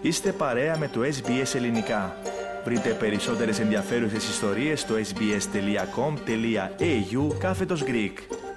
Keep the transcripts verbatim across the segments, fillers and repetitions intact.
Είστε παρέα με το ες μπι ες Ελληνικά. Βρείτε περισσότερες ενδιαφέρουσες ιστορίες στο sbs.com.au κάθετος Greek.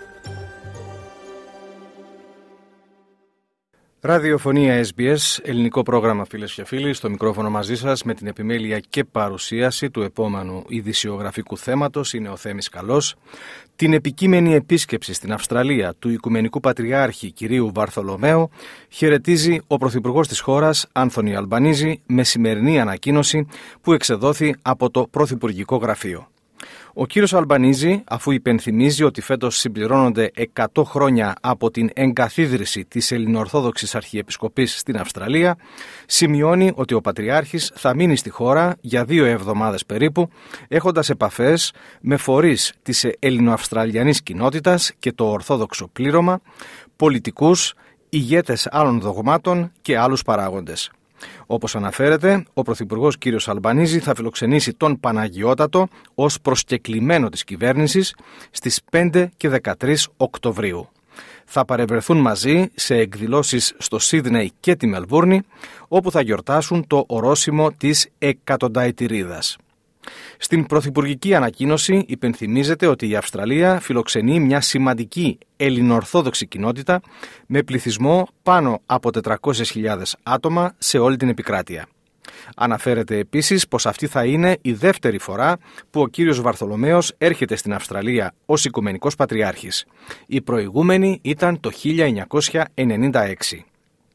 Ραδιοφωνία ες μπι ες, ελληνικό πρόγραμμα φίλες και φίλοι, στο μικρόφωνο μαζί σας με την επιμέλεια και παρουσίαση του επόμενου ειδησιογραφικού θέματος είναι ο Θέμης Καλός. Την επικείμενη επίσκεψη στην Αυστραλία του Οικουμενικού Πατριάρχη κυρίου Βαρθολομαίου χαιρετίζει ο Πρωθυπουργός της χώρας, Άνθονι Αλμπανίζη, με σημερινή ανακοίνωση που εξεδόθη από το Πρωθυπουργικό Γραφείο. Ο κύριος Αλμπανίζη, αφού υπενθυμίζει ότι φέτος συμπληρώνονται εκατό χρόνια από την εγκαθίδρυση της Ελληνοορθόδοξης Αρχιεπισκοπής στην Αυστραλία, σημειώνει ότι ο Πατριάρχης θα μείνει στη χώρα για δύο εβδομάδες περίπου, έχοντας επαφές με φορείς της ελληνοαυστραλιανής κοινότητας και το Ορθόδοξο πλήρωμα, πολιτικούς, ηγέτες άλλων δογμάτων και άλλους παράγοντες. Όπως αναφέρεται, ο Πρωθυπουργός κ. Αλμπανίζη θα φιλοξενήσει τον Παναγιώτατο ως προσκεκλημένο της κυβέρνησης στις πέντε και δεκατρείς Οκτωβρίου. Θα παρευρεθούν μαζί σε εκδηλώσεις στο Σίδνεϊ και τη Μελβούρνη, όπου θα γιορτάσουν το ορόσημο της εκατονταετηρίδας. Στην πρωθυπουργική ανακοίνωση υπενθυμίζεται ότι η Αυστραλία φιλοξενεί μια σημαντική ελληνοορθόδοξη κοινότητα με πληθυσμό πάνω από τετρακόσιες χιλιάδες άτομα σε όλη την επικράτεια. Αναφέρεται επίσης πως αυτή θα είναι η δεύτερη φορά που ο κύριος Βαρθολομαίος έρχεται στην Αυστραλία ως Οικουμενικός Πατριάρχης. Η προηγούμενη ήταν το χίλια εννιακόσια ενενήντα έξι.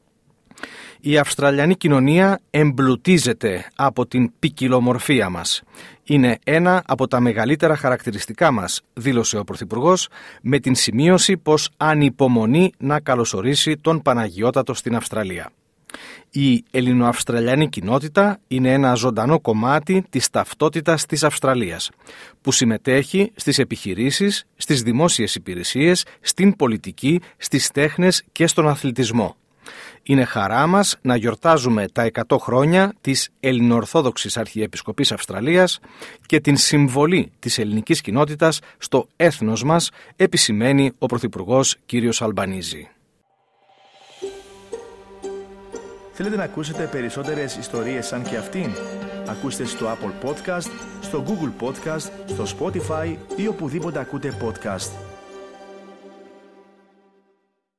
Η Αυστραλιανή κοινωνία εμπλουτίζεται από την ποικιλομορφία μας. Είναι ένα από τα μεγαλύτερα χαρακτηριστικά μας, δήλωσε ο Πρωθυπουργός, με την σημείωση πως ανυπομονεί να καλωσορίσει τον Παναγιώτατο στην Αυστραλία. Η ελληνοαυστραλιανή κοινότητα είναι ένα ζωντανό κομμάτι της ταυτότητας της Αυστραλίας, που συμμετέχει στις επιχειρήσεις, στις δημόσιες υπηρεσίες, στην πολιτική, στις τέχνες και στον αθλητισμό. Είναι χαρά μας να γιορτάζουμε τα εκατό χρόνια της Ελληνοορθόδοξης Αρχιεπισκοπής Αυστραλίας και την συμβολή της ελληνικής κοινότητας στο έθνος μας, επισημαίνει ο Πρωθυπουργός κ. Αλμπανίζη. Θέλετε να ακούσετε περισσότερες ιστορίες σαν και αυτήν? Ακούστε στο Apple Podcast, στο Google Podcast, στο Spotify ή οπουδήποτε ακούτε podcast.